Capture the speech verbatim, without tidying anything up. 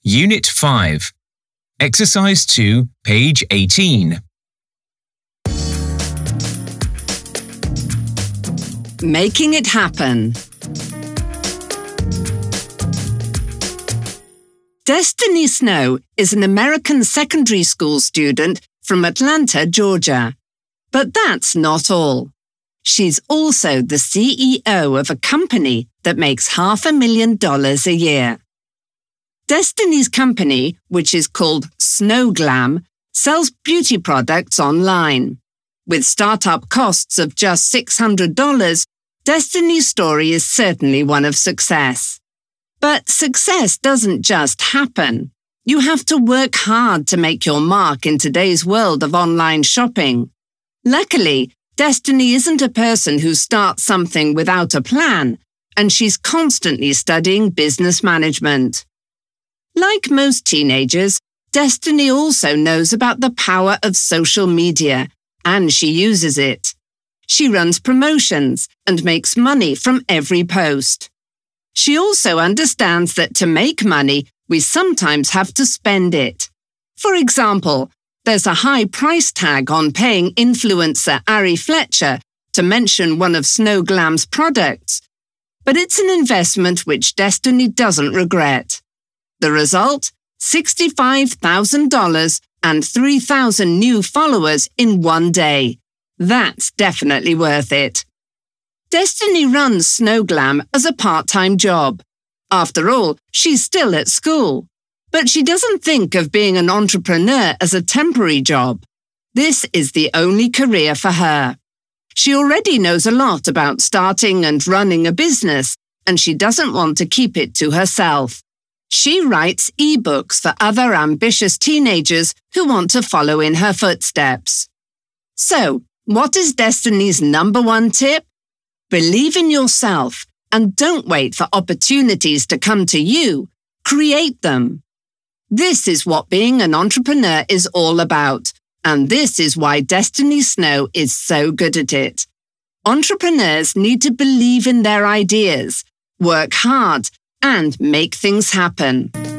Unit five. Exercise two, page eighteen. Making it happen. Destiny Snow is an American secondary school student from Atlanta, Georgia. But that's not all. She's also the C E O of a company that makes half a million dollars a year. Destiny's company, which is called Snow Glam, sells beauty products online. With startup costs of just six hundred dollars, Destiny's story is certainly one of success. But success doesn't just happen. You have to work hard to make your mark in today's world of online shopping. Luckily, Destiny isn't a person who starts something without a plan, and she's constantly studying business management. Like most teenagers, Destiny also knows about the power of social media, and she uses it. She runs promotions and makes money from every post. She also understands that to make money, we sometimes have to spend it. For example, there's a high price tag on paying influencer Ari Fletcher to mention one of Snow Glam's products, but it's an investment which Destiny doesn't regret. The result? sixty-five thousand dollars and three thousand new followers in one day. That's definitely worth it. Destiny runs Snow Glam as a part-time job. After all, she's still at school. But she doesn't think of being an entrepreneur as a temporary job. This is the only career for her. She already knows a lot about starting and running a business, and she doesn't want to keep it to herself. She writes ebooks for other ambitious teenagers who want to follow in her footsteps. So, what is Destiny's number one tip? Believe in yourself and don't wait for opportunities to come to you. Create them. This is what being an entrepreneur is all about, and this is why Destiny Snow is so good at it. Entrepreneurs need to believe in their ideas, work hard, and make things happen.